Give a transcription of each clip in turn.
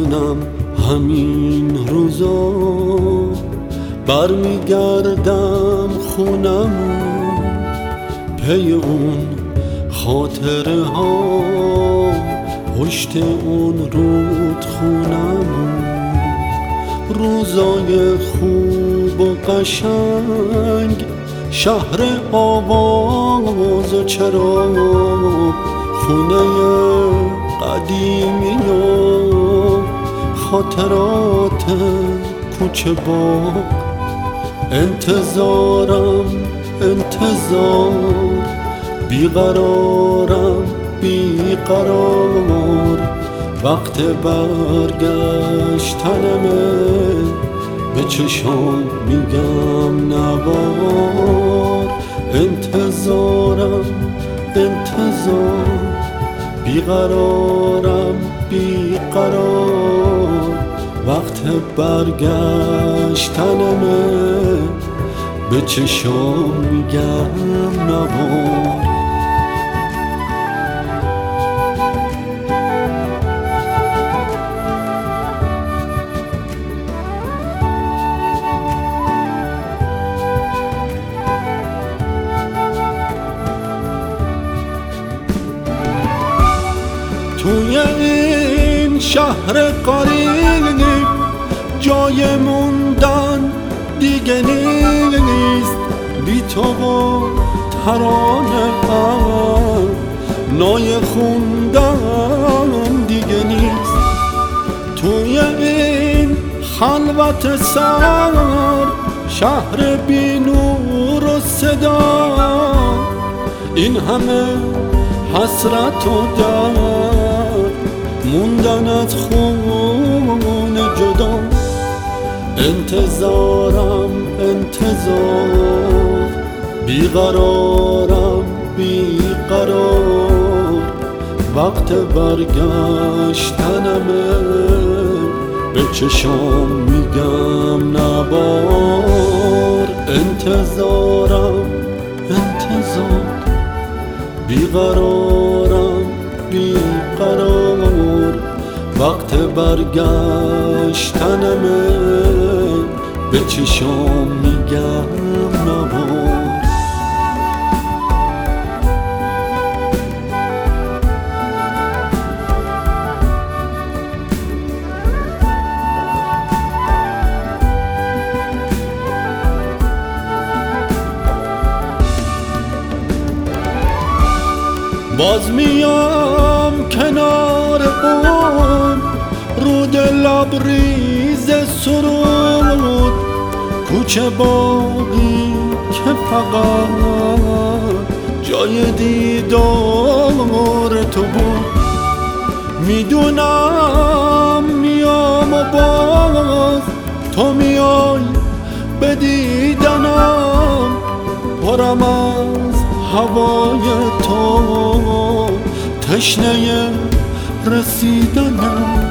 میدونم همین روزا برمیگردم خونمون، پی اون خاطره ها پشت اون رودخونمون، روزای خوب و قشنگ، شهر آواز و چراغ، خونه قدیمی و خاطرات کوچه باغ. انتظارم انتظار، بیقرارم بیقرار، وقت برگشتنمه، به چشام میگم نبار. انتظارم انتظار، بیقرارم بیقرار، وقت برگشتنمه، به چشام میگم نبار. توی این شهر غریب جای موندن دیگه نیست، بی تو و ترانه هم نای خوندن دیگه نیست. توی این خلوت سر، شهر بی نور و صدا، این همه حسرت و درد، موندن از خون جدا. انتظارم انتظار، بیقرارم بیقرار، وقت برگشتنمه، به چشام میگم نبار. انتظارم انتظار، بیقرارم بیقرار، وقت برگشتنمه، به چشام میگم نبار. باز میام کنار اون رود لبریز سرود، کوچه باقی که فقط جای دیدار تو بود. میدونم میام و باز تو میای به دیدنم، پرم از هوای تو، تشنه رسیدنم.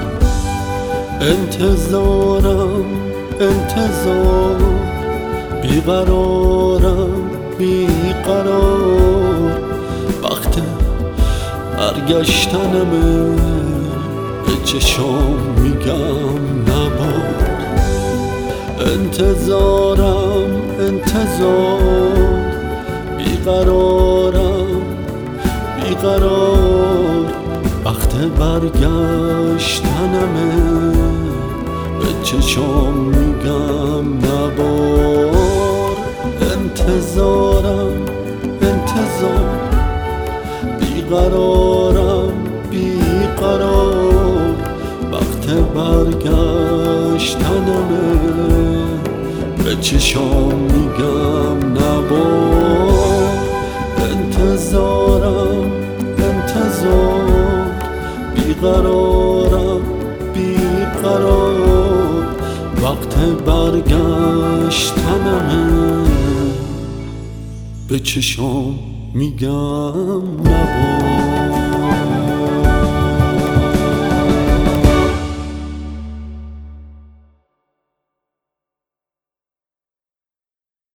انتظارم انتظار، بیقرارم بیقرار، وقت برگشتنمه، به چشام میگم نبار. انتظارم انتظار، بیقرارم بیقرار، وقت برگشتنمه، به چشام میگم نبار. انتظارم انتظار، بیقرارم بیقرار، وقت برگشتنمه، به چشام میگم نبار. انتظارم انتظار، بیقرارم بیقرار، وقت برگشتنمه، به چشام میگم